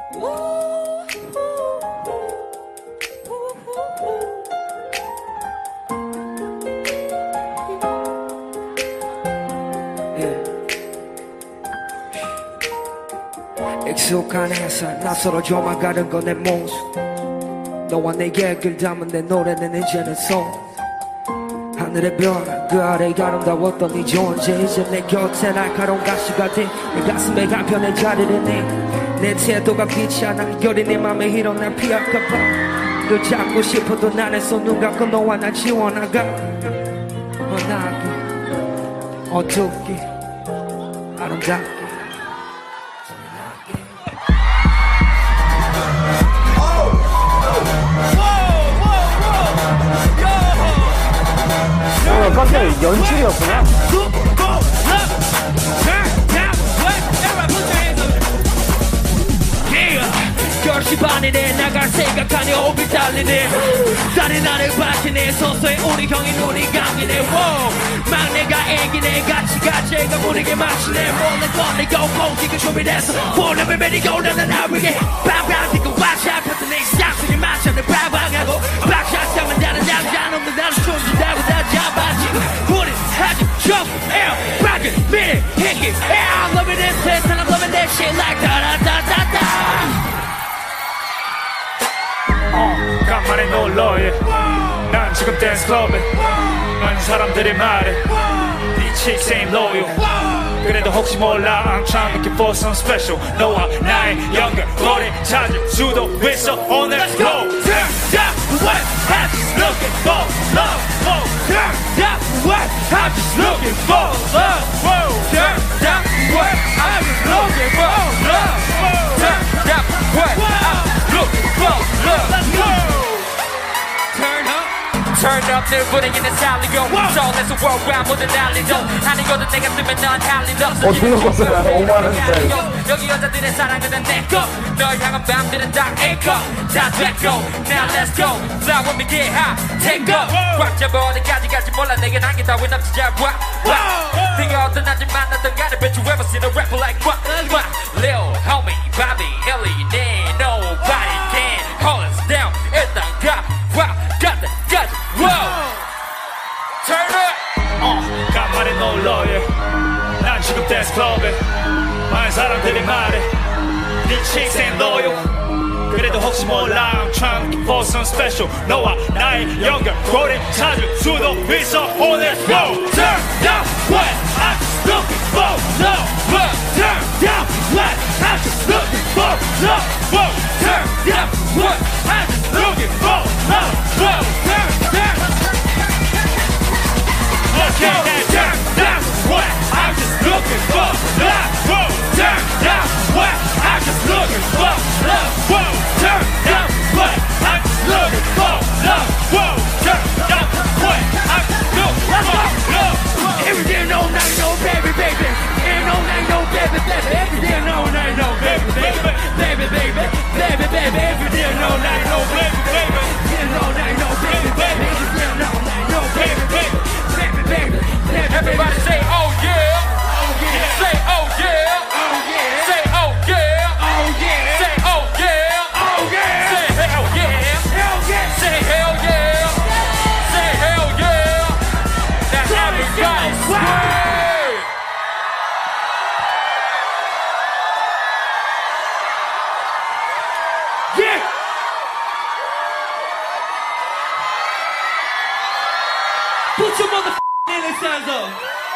익숙한 햇살 낯설어 조망가는 건 내 모습 너와 내 얘기를 담은 내 노래는 이제는 송 하늘의 변화 그 아래 아름다웠던 네 존재 이제 내 곁에 날카로운 가시가 돼 내 가슴에 한편의 자리를 내 태도가 귀찮아 열이 네 맘에 일어나 피할까봐 널 잡고 싶어도 난에서 눈 감고 너와 나 지워나가 환하게 어둡게 아름답게 깜짝이야 연출이었구나. 결시반이네 나갈 생각하니 오비 달리네 다른 나를 바치네 서서히 우리 형이 눈이 감기네 막내가 애기네 같이 애가 무리게 마시네 몰래 꺼내고 공기가 준비됐어 볼륨을 매리고 나는 나위에 빵빵 뛰고 와샤 같은 내 쌍둥이 마셔내 빵빵하고 박샷 잡은 다른 남자 없는 나를 춤춘다고 다 잡아지고 우리 아직 jump air rocket minute hickey I'm loving this place and I'm loving that shit like da-da-da-da-da 간만에 놀러에 난 지금 댄스클럽에 많은 사람들이 말해 네 chicks ain't loyal 그래도 혹시 몰라 I'm trying to make it for some special 너와 나의 연결고리 찾을 수도 있어 오늘 Let's go! Turn down what I'm just looking for love Turn down what I'm just looking for love Turn down what I'm just looking for love Turn down what I'm looking for love Let's go! Turn up 늘 분위기는 살리고 서울에서 worldwide 모든 난리도 아니거든 내가 쓰면 넌 할 일 없어 들어봤어요. 5만원짜리. 여기 여자들의 사랑은 내꺼 널 향한 밤들은 다 에코 다 됐고 Now let's go Fly with me get high Take up 꽉 잡아 어디까지 갈지 몰라 내겐 한개 따윈 없지 잘 와 네가 어떤 남자 만났던 간에 Bet you ever seen a rapper like what Lil homie Bobby Ellie 네 Nobody can hold us down 일단 가 got the Whoa! Turn up! 간만에 놀러에 난 지금 댄스클럽에 많은 사람들이 말해 네 chicks ain't loyal 그래도 혹시 몰라 I'm trying to for some special 너와 나의 연결고리 찾을 수도 있어 오늘 go! Turn down what I'm just looking for love Turn down what I'm just looking for love Turn down what I'm just looking for love Turn Okay, now turn down what I'm just looking for love. Turn down what I'm just looking for love. Turn down what I'm just looking for love. Turn down what I'm just looking for love. Every day, no night, no baby, baby. Ain't no night, no baby, baby. Every day, no night, no baby, baby, baby, baby, baby, baby. Every day, no night, no baby, baby. No night, no baby, baby. Every day, no night, no baby, baby. Everybody say oh yeah, oh yeah. Say oh yeah, oh yeah. Say oh yeah, oh yeah. Say oh yeah, oh yeah. Say hell yeah, hell yeah. Say hell yeah, say hell yeah. Now everybody say yeah. Put your motherfucking hands up.